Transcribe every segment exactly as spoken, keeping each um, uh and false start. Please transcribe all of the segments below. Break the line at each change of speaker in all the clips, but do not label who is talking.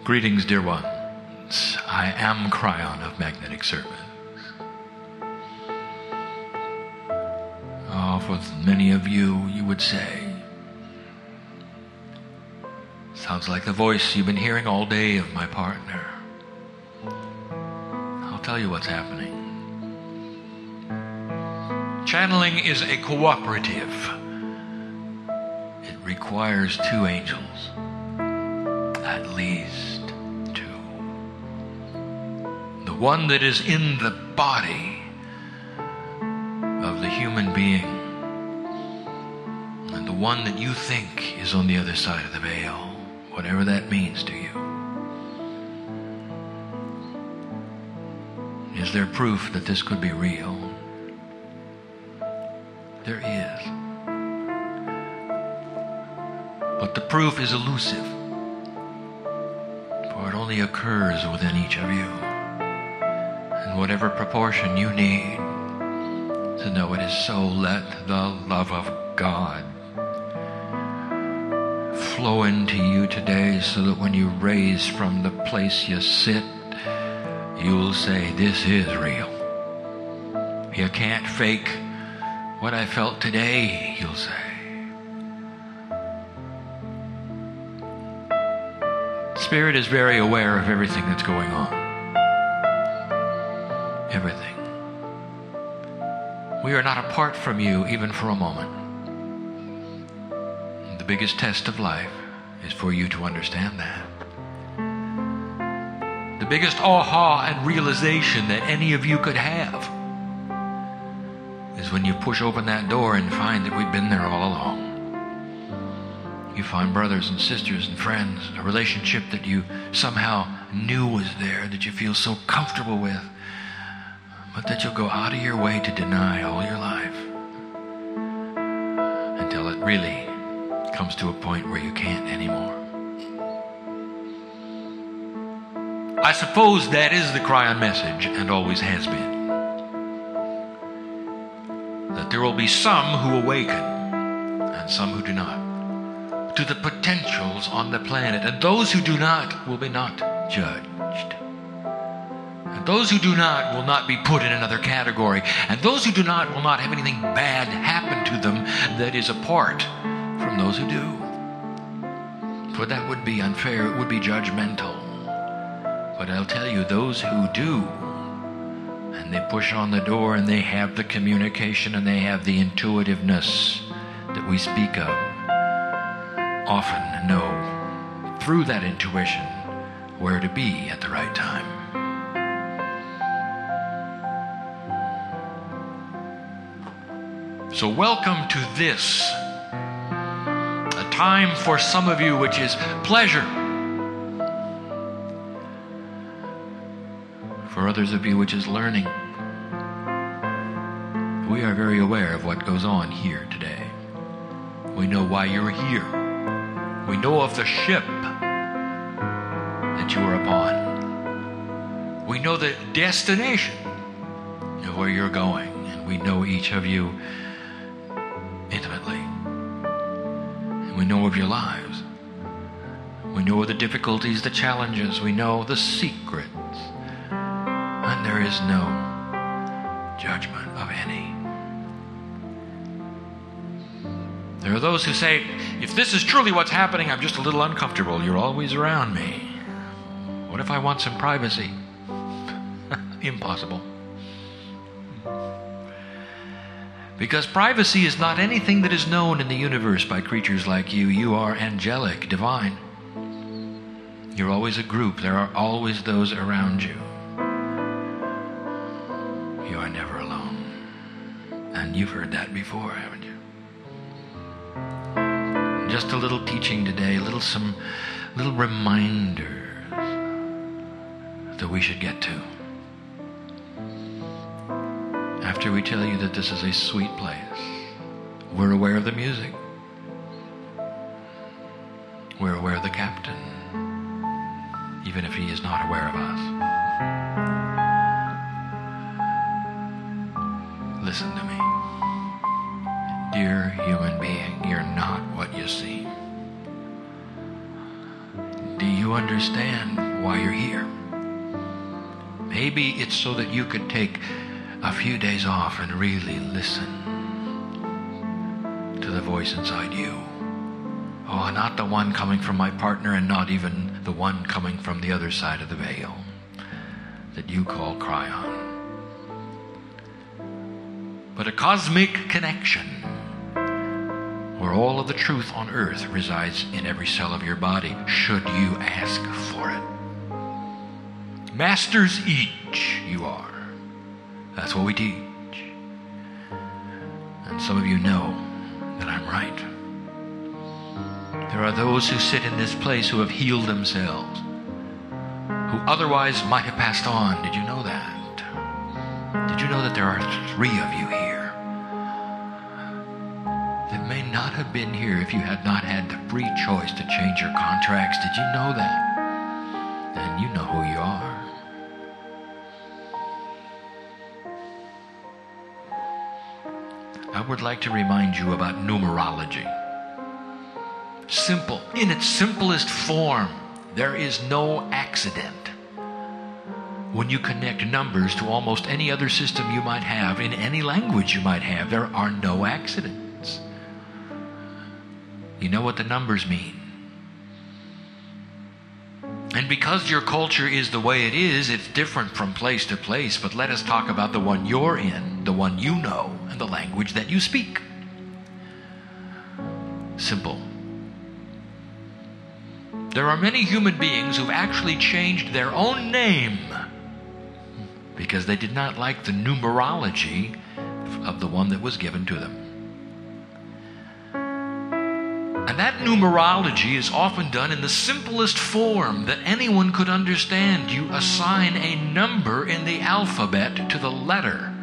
Greetings, dear ones. I am Cryon of Magnetic Service. Oh, for many of you, you would say, sounds like the voice you've been hearing all day of my partner. I'll tell you what's happening. Channeling is a cooperative. It requires two angels, at least two. The one that is in the body of the human being, and the one that you think is on the other side of the veil, whatever that means to you. Is there proof that this could be real? There is. But the proof is elusive, for it only occurs within each of you, in whatever proportion you need to know it is so. Let the love of God flow into you today, so that when you raise from the place you sit, you'll say, this is real. You can't fake what I felt today, you'll say. Spirit is very aware of everything that's going on. Everything. We are not apart from you even for a moment. The biggest test of life is for you to understand that. The biggest aha and realization that any of you could have is when you push open that door and find that we've been there all along. You find brothers and sisters and friends, a relationship that you somehow knew was there, that you feel so comfortable with, but that you'll go out of your way to deny all your life until it really comes to a point where you can't anymore. I suppose that is the Cryon message, and always has been. That there will be some who awaken and some who do not to the potentials on the planet, and those who do not will be not judged. And those who do not will not be put in another category, and those who do not will not have anything bad happen to them that is apart from those who do. For that would be unfair, it would be judgmental. But I'll tell you, those who do, and they push on the door and they have the communication and they have the intuitiveness that we speak of, often know through that intuition where to be at the right time. So welcome to this, a time for some of you which is pleasure, for others of you which is learning. We are very aware of what goes on here today. We know why you're here. We know of the ship that you are upon. We know the destination of where you're going, and we know each of you intimately. And we know of your lives. We know of the difficulties, the challenges. We know the secrets. And there is no judgment of any. There are those who say, if this is truly what's happening, I'm just a little uncomfortable. You're always around me. What if I want some privacy? Impossible. Because privacy is not anything that is known in the universe by creatures like you. You are angelic, divine. You're always a group. There are always those around you. You are never alone. And you've heard that before, haven't you? Just a little teaching today, a little some little reminders that we should get to. After we tell you that this is a sweet place, we're aware of the music. We're aware of the captain, even if he is not aware of us. Listen to me. Dear human being, you're not what you seem. Do you understand why you're here. Maybe it's so that you could take a few days off and really listen to the voice inside you. Oh, not the one coming from my partner, and not even the one coming from the other side of the veil that you call Cryon. But a cosmic connection where all of the truth on earth resides in every cell of your body, should you ask for it. Masters each you are. That's what we teach. And some of you know that I'm right. There are those who sit in this place who have healed themselves, who otherwise might have passed on. Did you know that? Did you know that there are three of you here that may not have been here if you had not had the free choice to change your contracts? Did you know that? And you know who you are. I would like to remind you about numerology. Simple. In its simplest form, there is no accident. When you connect numbers to almost any other system you might have, in any language you might have, there are no accidents. You know what the numbers mean. And because your culture is the way it is, it's different from place to place. But let us talk about the one you're in, the one you know, and the language that you speak. Simple. There are many human beings who've actually changed their own name because they did not like the numerology of the one that was given to them. And that numerology is often done in the simplest form that anyone could understand. You assign a number in the alphabet to the letter.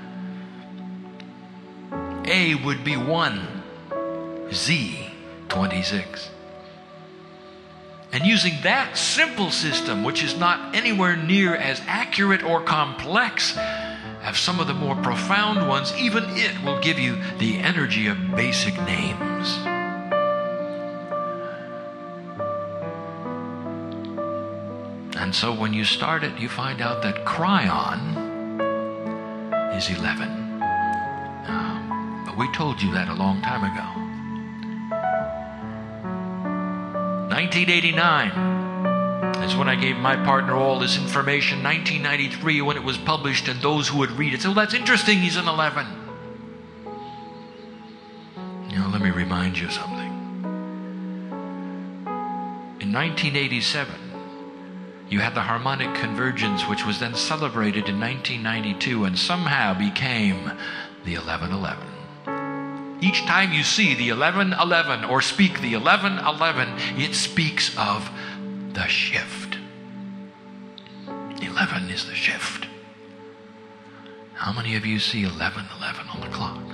A would be one, Z, twenty-six. And using that simple system, which is not anywhere near as accurate or complex as some of the more profound ones, even it will give you the energy of basic names. And so when you start it, you find out that Cryon is eleven. Um, but we told you that a long time ago. nineteen eighty-nine is when I gave my partner all this information. nineteen ninety-three, when it was published, and those who would read it said, well, that's interesting, he's an eleven. You know, let me remind you something. In nineteen eighty-seven, you had the harmonic convergence, which was then celebrated in nineteen ninety-two and somehow became the eleven eleven. Each time you see the eleven eleven or speak the eleven eleven, it speaks of the shift. eleven is the shift. How many of you see eleven eleven on the clocks?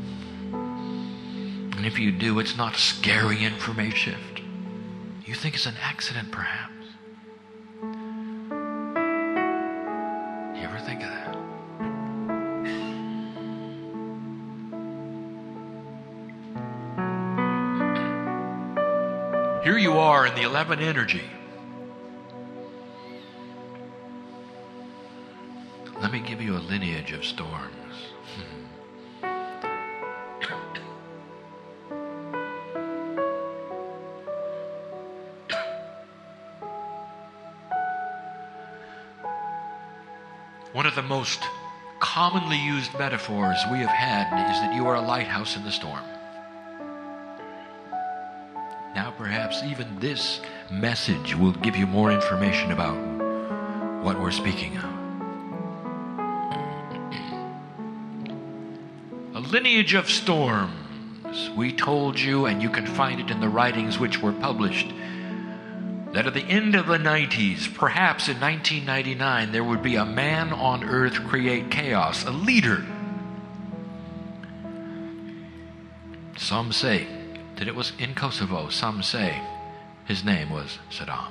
And if you do, it's not scary information shift. You think it's an accident, perhaps. You ever think of that? Here you are in the eleven energy. Let me give you a lineage of storms. One of the most commonly used metaphors we have had is that you are a lighthouse in the storm. Now perhaps even this message will give you more information about what we're speaking of. A lineage of storms. We told you, and you can find it in the writings which were published, that at the end of the nineties, perhaps in nineteen ninety-nine, there would be a man on earth create chaos, a leader. Some say that it was in Kosovo. Some say his name was Saddam.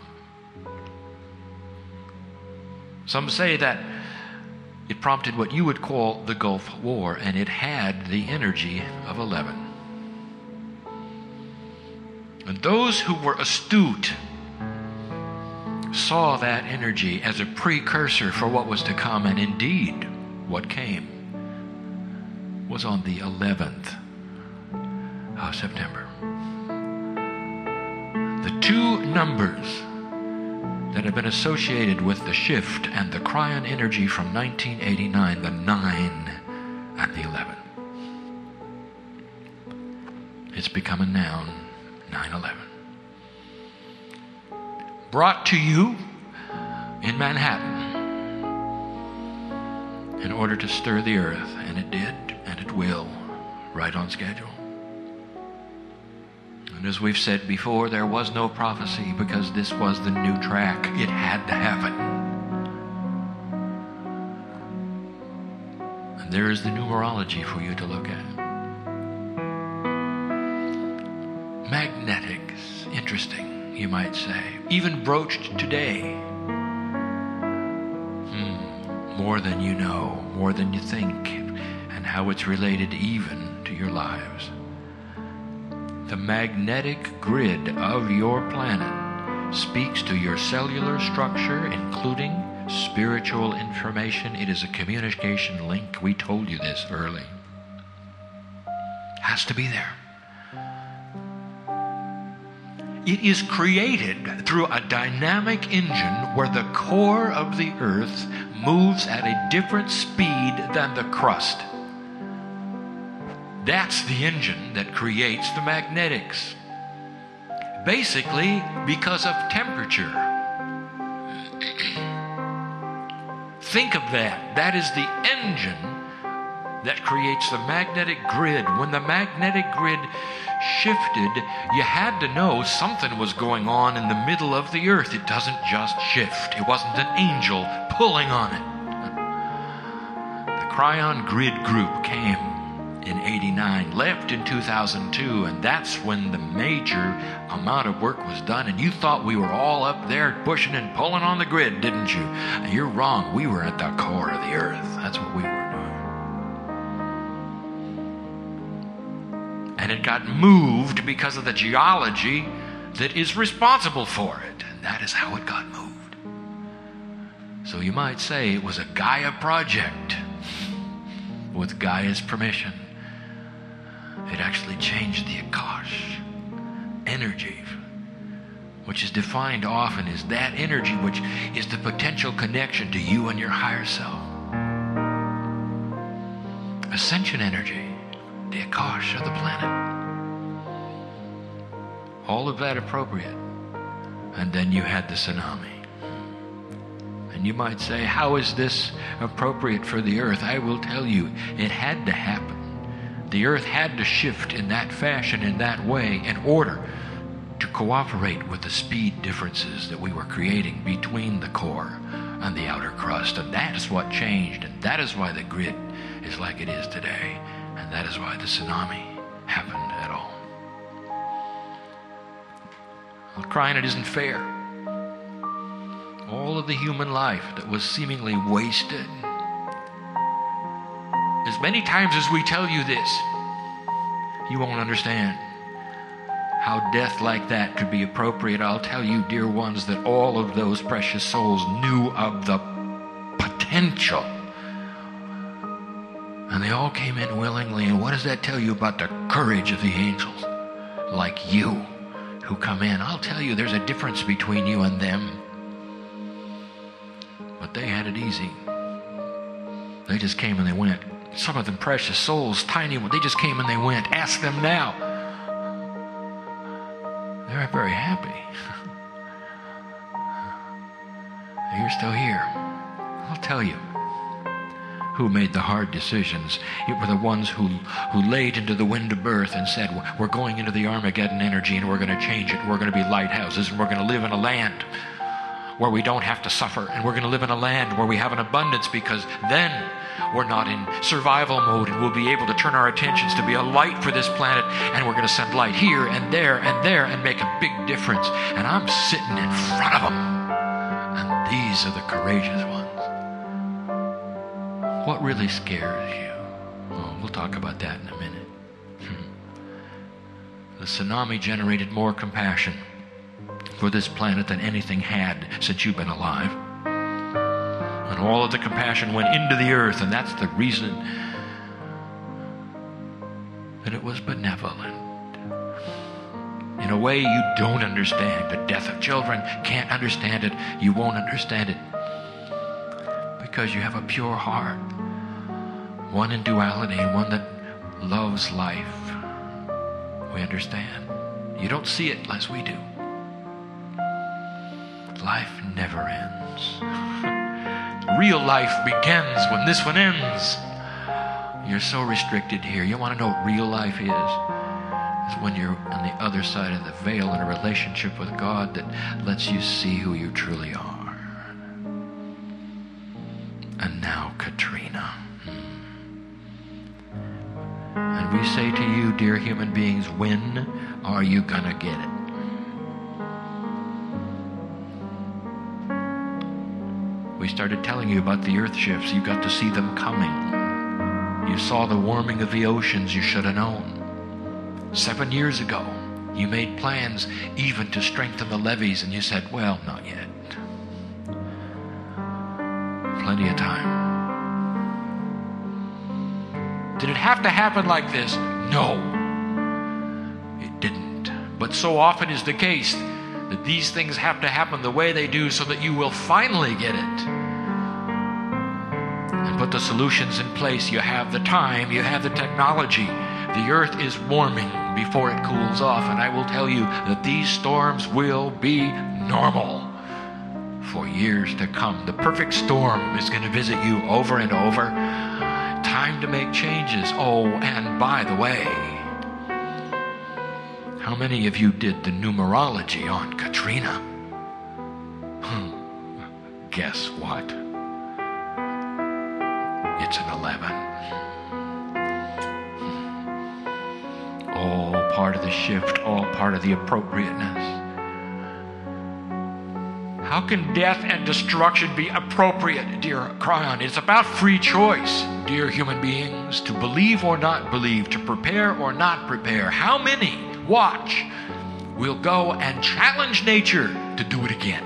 Some say that it prompted what you would call the Gulf War, and it had the energy of eleven. And those who were astute saw that energy as a precursor for what was to come, and indeed, what came was on the eleventh of September. The two numbers that have been associated with the shift and the Cryon energy from nineteen eighty-nine, the nine and the eleven. It's become a noun, nine eleven. Brought to you in Manhattan in order to stir the earth, and it did, and it will, right on schedule. And as we've said before, there was no prophecy because this was the new track. It had to happen. And there is the numerology for you to look at. Magnetics, interesting, you might say. Even broached today. Hmm, more than you know, more than you think, and how it's related even to your lives. The magnetic grid of your planet speaks to your cellular structure, including spiritual information. It is a communication link. We told you this early. Has to be there. It is created through a dynamic engine where the core of the earth moves at a different speed than the crust. That's the engine that creates the magnetics. Basically, because of temperature. Think of that. That is the engine that creates the magnetic grid. When the magnetic grid shifted, you had to know something was going on in the middle of the earth. It doesn't just shift. It wasn't an angel pulling on it. The Cryon Grid Group came in eighty-nine, left in two thousand two, and that's when the major amount of work was done. And you thought we were all up there pushing and pulling on the grid, didn't you? And you're wrong. We were at the core of the earth. That's what we were doing. And it got moved because of the geology that is responsible for it. And that is how it got moved. So you might say it was a Gaia project with Gaia's permission. It actually changed the Akash energy, which is defined often as that energy which is the potential connection to you and your higher self. Ascension energy, the Akash of the planet. All of that appropriate. And then you had the tsunami. And you might say, how is this appropriate for the earth? I will tell you, it had to happen. The earth had to shift in that fashion, in that way, in order to cooperate with the speed differences that we were creating between the core and the outer crust. And that is what changed. And that is why the grid is like it is today. And that is why the tsunami happened at all. Well, crying it isn't fair. All of the human life that was seemingly wasted. As many times as we tell you this, you won't understand how death like that could be appropriate. I'll tell you, dear ones, that all of those precious souls knew of the potential. And they all came in willingly. And what does that tell you about the courage of the angels? Like you, who come in. I'll tell you, there's a difference between you and them. But they had it easy. They just came and they went. Some of them precious souls, tiny ones, they just came and they went. Ask them now. They're very happy. You're still here. I'll tell you who made the hard decisions. It were the ones who, who laid into the wind of birth and said, we're going into the Armageddon energy and we're going to change it. We're going to be lighthouses and we're going to live in a land where we don't have to suffer, and we're going to live in a land where we have an abundance, because then we're not in survival mode and we'll be able to turn our attentions to be a light for this planet, and we're going to send light here and there and there and make a big difference. And I'm sitting in front of them, and these are the courageous ones. What really scares you? Oh, we'll talk about that in a minute. Hmm. The tsunami generated more compassion. for this planet than anything had since you've been alive. And all of the compassion went into the earth, and that's the reason that it was benevolent. In a way you don't understand. The death of children, can't understand it. You won't understand it. Because you have a pure heart. One in duality, one that loves life. We understand. You don't see it as we do. Life never ends. Real life begins when this one ends. You're so restricted here. You want to know what real life is? It's when you're on the other side of the veil in a relationship with God that lets you see who you truly are. And now, Katrina. And we say to you, dear human beings, when are you going to get it? We started telling you about the earth shifts. You got to see them coming. You saw the warming of the oceans. You should have known. Seven years ago, you made plans even to strengthen the levees, and you said, well, not yet. Plenty of time. Did it have to happen like this? No, it didn't. But so often is the case that these things have to happen the way they do so that you will finally get it. And put the solutions in place. You have the time, you have the technology. The earth is warming before it cools off, and I will tell you that these storms will be normal for years to come. The perfect storm is going to visit you over and over. Time to make changes. Oh, and by the way, how many of you did the numerology on Katrina? Hmm. Guess what? It's an eleven. All part of the shift, all part of the appropriateness. How can death and destruction be appropriate, dear Cryon? It's about free choice, dear human beings, to believe or not believe, to prepare or not prepare. How many, watch, will go and challenge nature to do it again?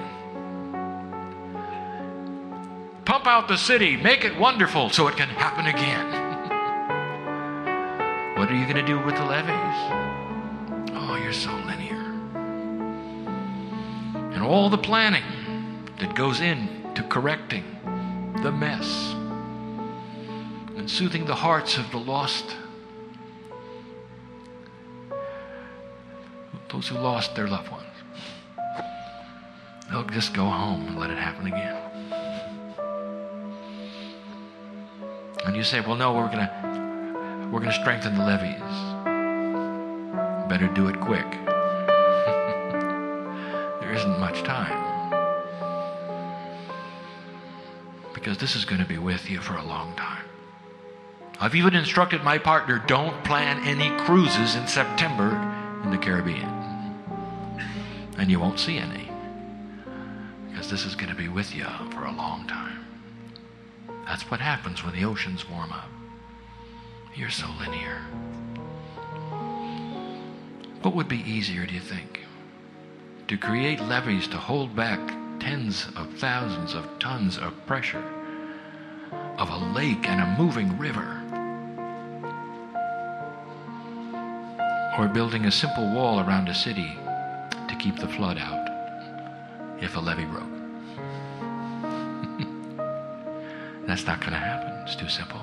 Pump out the city, make it wonderful so it can happen again. What are you going to do with the levees? Oh, you're so linear. And all the planning that goes into correcting the mess and soothing the hearts of the lost, those who lost their loved ones. They'll just go home and let it happen again. And you say, well, no, we're going to we're going to strengthen the levees. Better do it quick. There isn't much time. Because this is going to be with you for a long time. I've even instructed my partner, don't plan any cruises in September in the Caribbean. And you won't see any. Because this is going to be with you for a long time. That's what happens when the oceans warm up. You're so linear. What would be easier, do you think? To create levees to hold back tens of thousands of tons of pressure of a lake and a moving river, or building a simple wall around a city to keep the flood out if a levee broke? That's not going to happen. It's too simple.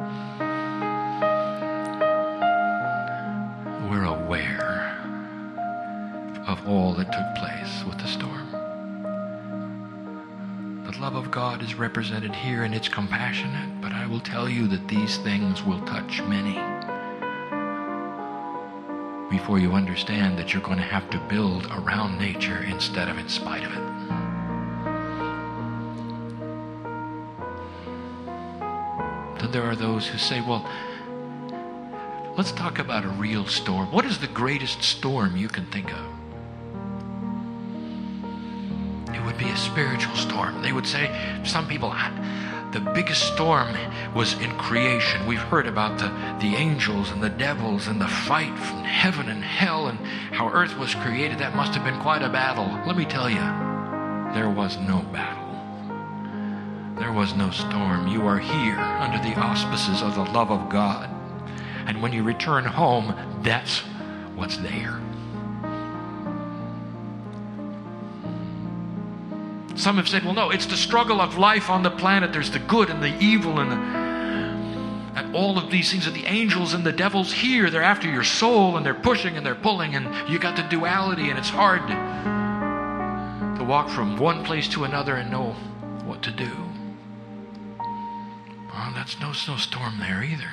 We're aware of all that took place with the storm. The love of God is represented here, and it's compassionate, but I will tell you that these things will touch many before you understand that you're going to have to build around nature instead of in spite of it. Then there are those who say, well, let's talk about a real storm. What is the greatest storm you can think of? It would be a spiritual storm. They would say, some people, The biggest storm was in creation. We've heard about the, the angels and the devils and the fight from heaven and hell and how earth was created. That must have been quite a battle. Let me tell you, there was no battle. There was no storm. You are here under the auspices of the love of God. And when you return home, that's what's there. Some have said, well, no, it's the struggle of life on the planet. There's the good and the evil and, the, and all of these things. Are the angels and the devils here. They're after your soul and they're pushing and they're pulling and you got the duality and it's hard to, to walk from one place to another and know what to do. Well, that's no snowstorm there either.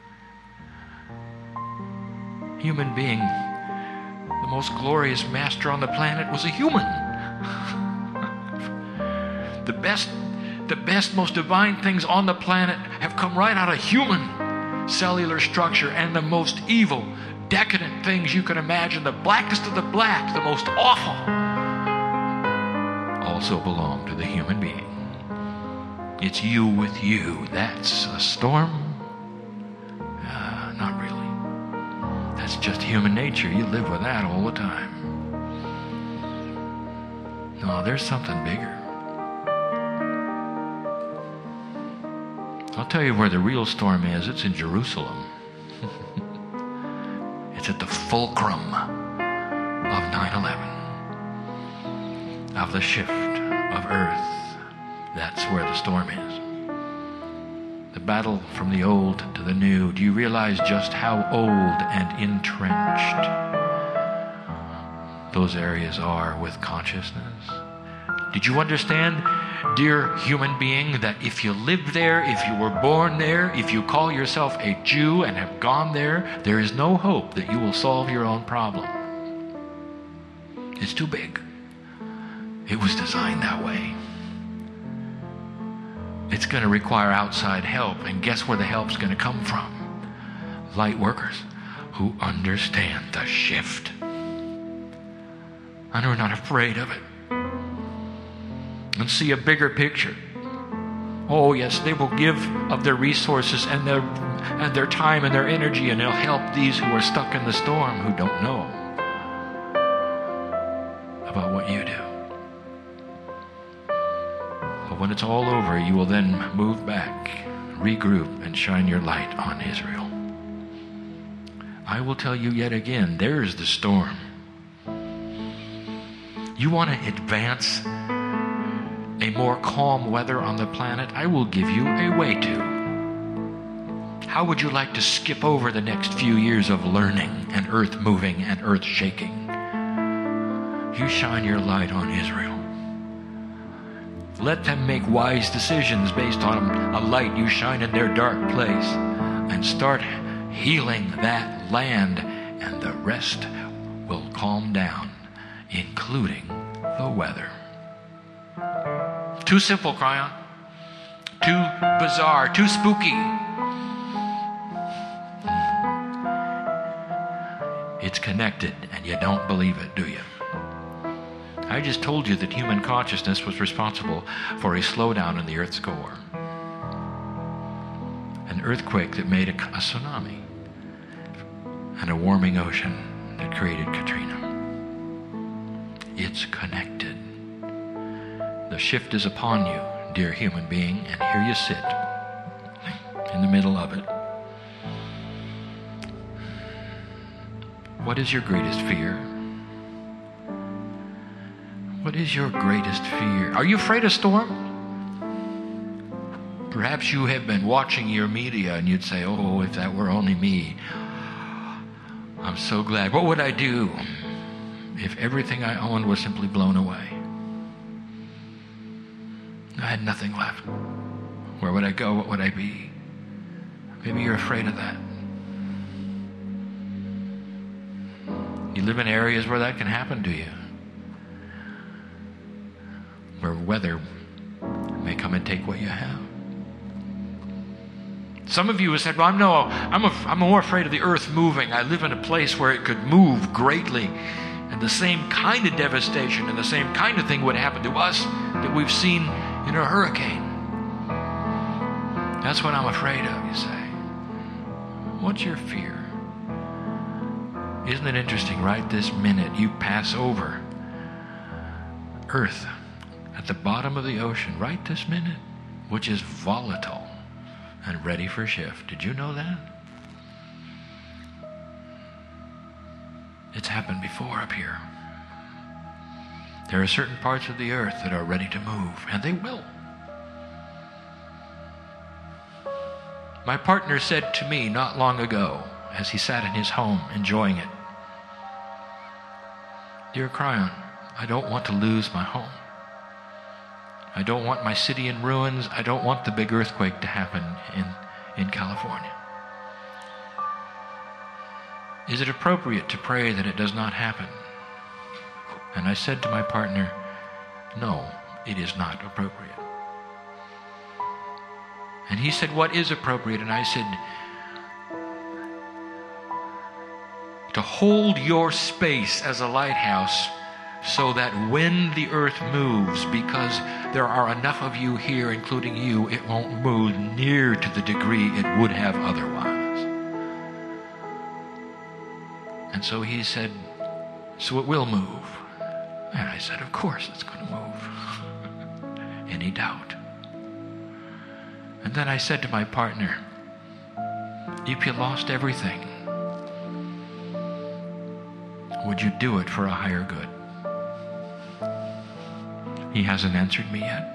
Human being, the most glorious master on the planet, was a human. The best, the best, most divine things on the planet have come right out of human cellular structure, and the most evil, decadent things you can imagine, the blackest of the black, the most awful, also belong to the human being. It's you with you. That's a storm? Uh, not really. That's just human nature. You live with that all the time. No, there's something bigger. I'll tell you where the real storm is. It's in Jerusalem. It's at the fulcrum of nine eleven, of the shift of earth. That's where the storm is. The battle from the old to the new. Do you realize just how old and entrenched those areas are with consciousness? Did you understand, dear human being, that if you live there, if you were born there, if you call yourself a Jew and have gone there, there is no hope that you will solve your own problem. It's too big. It was designed that way. It's going to require outside help, and guess where the help's going to come from? Light workers who understand the shift and are not afraid of it. And see a bigger picture. Oh yes, they will give of their resources and their and their time and their energy, and they'll help these who are stuck in the storm, who don't know about what you do. But when it's all over, you will then move back, regroup, and shine your light on Israel. I will tell you yet again, there's the storm. You want to advance a more calm weather on the planet? I will give you a way to. How would you like to skip over the next few years of learning and earth moving and earth shaking? You shine your light on Israel. Let them make wise decisions based on a light you shine in their dark place, and start healing that land, and the rest will calm down, including the weather. Too simple, Cryon. Too bizarre. Too spooky. It's connected, and you don't believe it, do you? I just told you that human consciousness was responsible for a slowdown in the Earth's core. An earthquake that made a, a tsunami. And a warming ocean that created Katrina. It's connected. The shift is upon you, dear human being, and here you sit in the middle of it. What is your greatest fear? What is your greatest fear? Are you afraid of storm? Perhaps you have been watching your media and you'd say, oh, if that were only me. I'm so glad. What would I do if everything I owned was simply blown away? I had nothing left. Where would I go? What would I be? Maybe you're afraid of that. You live in areas where that can happen to you. Where weather may come and take what you have. Some of you have said, well, I'm, no, I'm, a, I'm more afraid of the earth moving. I live in a place where it could move greatly, and the same kind of devastation and the same kind of thing would happen to us that we've seen in a hurricane. That's what I'm afraid of, you say. What's your fear? Isn't it interesting, right this minute you pass over Earth at the bottom of the ocean, right this minute, which is volatile and ready for shift. Did you know that? It's happened before up here. There are certain parts of the earth that are ready to move, and they will. My partner said to me not long ago, as he sat in his home enjoying it, "Dear Cryon, I don't want to lose my home. I don't want my city in ruins. I don't want the big earthquake to happen in, in California. Is it appropriate to pray that it does not happen?" And I said to my partner, "No, it is not appropriate." And he said, "What is appropriate?" And I said, "To hold your space as a lighthouse so that when the earth moves, because there are enough of you here, including you, it won't move near to the degree it would have otherwise." And so he said, "So it will move." And I said, "Of course it's going to move." Any doubt? And then I said to my partner, "If you lost everything, would you do it for a higher good?" He hasn't answered me yet.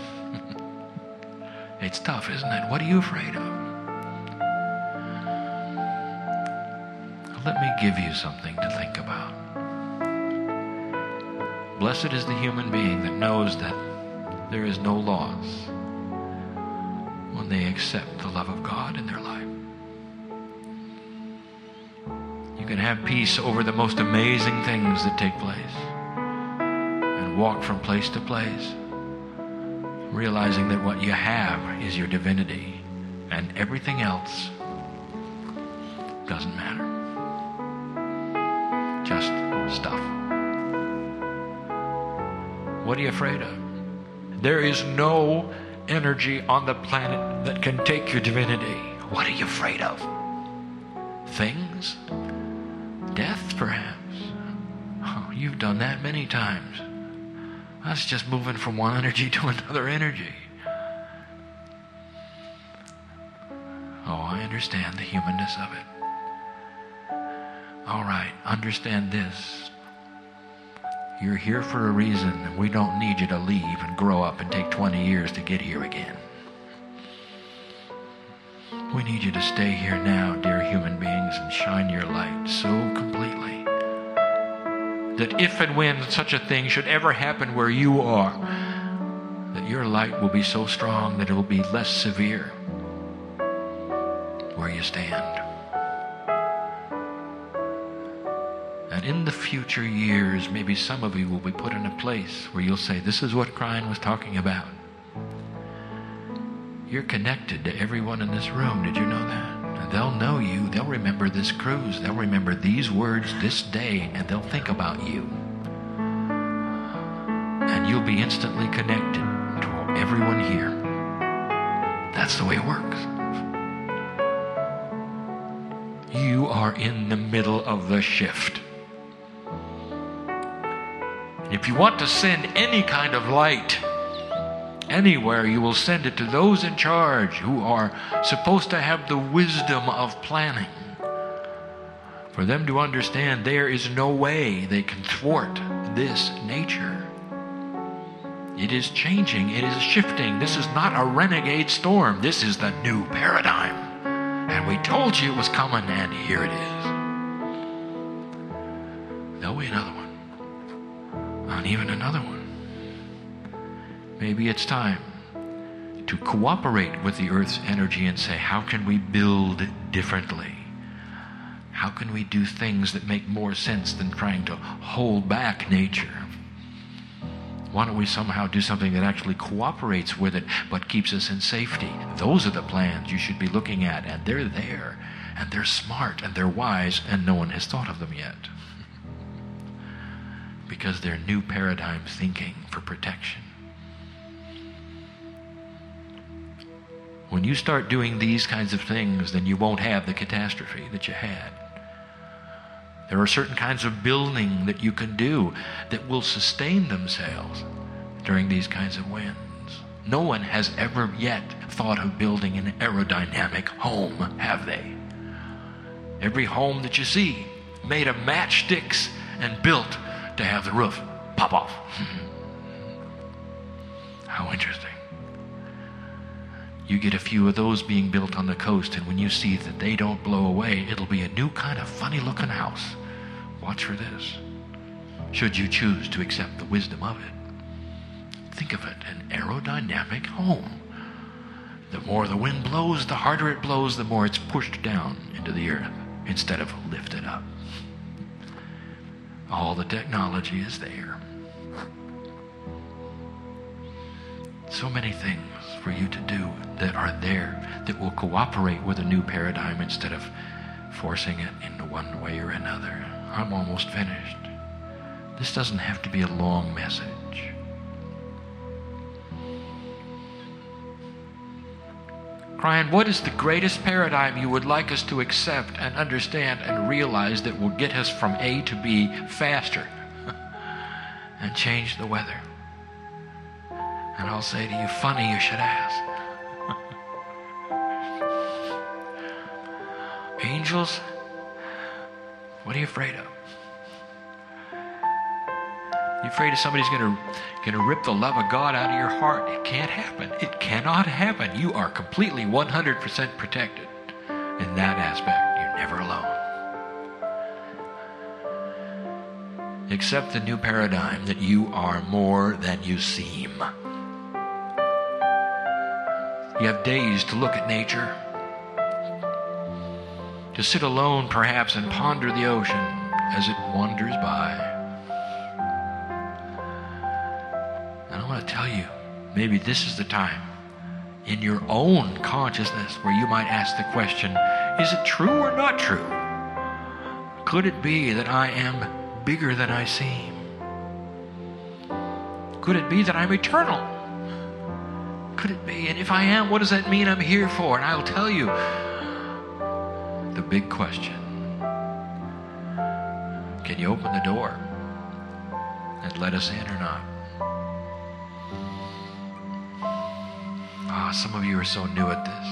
It's tough, isn't it? What are you afraid of? Let me give you something to think about. Blessed is the human being that knows that there is no loss when they accept the love of God in their life. You can have peace over the most amazing things that take place and walk from place to place, realizing that what you have is your divinity and everything else doesn't matter. Just stuff. What are you afraid of? There is no energy on the planet that can take your divinity. What are you afraid of? Things? Death, perhaps? Oh, you've done that many times. That's just moving from one energy to another energy. Oh, I understand the humanness of it. All right, understand this. You're here for a reason, and we don't need you to leave and grow up and take twenty years to get here again. We need you to stay here now, dear human beings, and shine your light so completely that if and when such a thing should ever happen where you are, that your light will be so strong that it will be less severe where you stand. And in the future years, maybe some of you will be put in a place where you'll say, "This is what Cryon was talking about." You're connected to everyone in this room. Did you know that? And they'll know you. They'll remember this cruise. They'll remember these words this day, and they'll think about you. And you'll be instantly connected to everyone here. That's the way it works. You are in the middle of the shift. If you want to send any kind of light anywhere, you will send it to those in charge who are supposed to have the wisdom of planning. For them to understand there is no way they can thwart this nature. It is changing. It is shifting. This is not a renegade storm. This is the new paradigm. And we told you it was coming, and here it is. There'll be another one. And even another one. Maybe it's time to cooperate with the Earth's energy and say, how can we build differently? How can we do things that make more sense than trying to hold back nature? Why don't we somehow do something that actually cooperates with it but keeps us in safety? Those are the plans you should be looking at, and they're there, and they're smart, and they're wise, and no one has thought of them yet. Because they're new paradigm thinking for protection. When you start doing these kinds of things, then you won't have the catastrophe that you had. There are certain kinds of building that you can do that will sustain themselves during these kinds of winds. No one has ever yet thought of building an aerodynamic home, have they? Every home that you see made of matchsticks and built to have the roof pop off. How interesting. You get a few of those being built on the coast, and when you see that they don't blow away, it'll be a new kind of funny-looking house. Watch for this. Should you choose to accept the wisdom of it. Think of it, an aerodynamic home. The more the wind blows, the harder it blows, the more it's pushed down into the earth instead of lifted up. All the technology is there. So many things for you to do that are there that will cooperate with a new paradigm instead of forcing it into one way or another. I'm almost finished. This doesn't have to be a long message. Brian, what is the greatest paradigm you would like us to accept and understand and realize that will get us from A to B faster and change the weather? And I'll say to you, funny you should ask. Angels, what are you afraid of? You afraid of somebody's going to going to rip the love of God out of your heart? It can't happen. It cannot happen. You are completely one hundred percent protected in that aspect. You're never alone. Accept the new paradigm that you are more than you seem. You have days to look at nature, to sit alone perhaps and ponder the ocean as it wanders by. And I want to tell you, maybe this is the time in your own consciousness where you might ask the question, is it true or not true? Could it be that I am bigger than I seem? Could it be that I'm eternal? Could it be? And if I am, what does that mean I'm here for? And I'll tell you the big question. Can you open the door and let us in or not? Ah, oh, some of you are so new at this.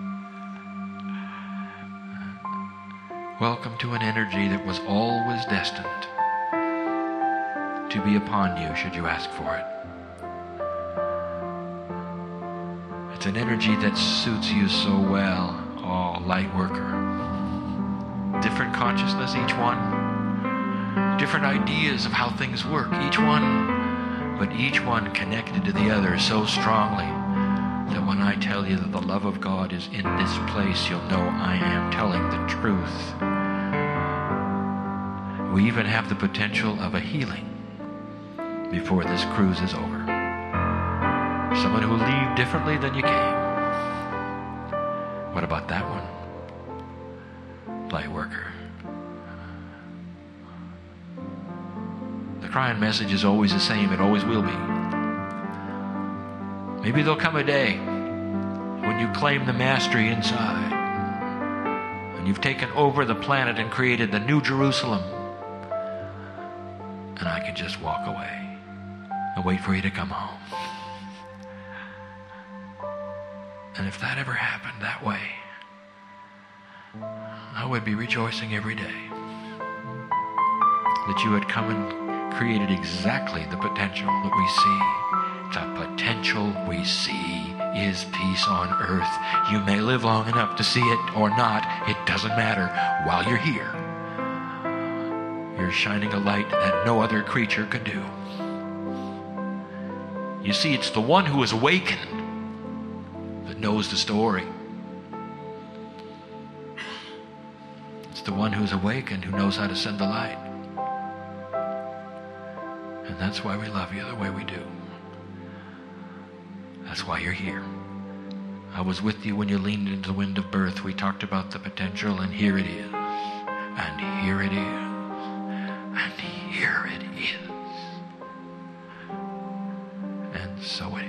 Welcome to an energy that was always destined to be upon you should you ask for it. It's an energy that suits you so well. Oh, light worker. Different consciousness, each one. Different ideas of how things work, each one. But each one connected to the other so strongly that when I tell you that the love of God is in this place, you'll know I am telling the truth. We even have the potential of a healing before this cruise is over. Someone who will leave differently than you came. What about that one? Light worker. The crying message is always the same. It always will be. Maybe there'll come a day when you claim the mastery inside and you've taken over the planet and created the New Jerusalem, and I can just walk away and wait for you to come home. And if that ever happened that way, I would be rejoicing every day that you had come and created exactly the potential that we see. The potential we see is peace on earth. You may live long enough to see it or not. It doesn't matter. While you're here, you're shining a light that no other creature could do. You see, it's the one who is awakened that knows the story. It's the one who's awakened who knows how to send the light. And that's why we love you the way we do. That's why you're here. I was with you when you leaned into the wind of birth. We talked about the potential, and here it is. And here it is. And here it is. And so it is.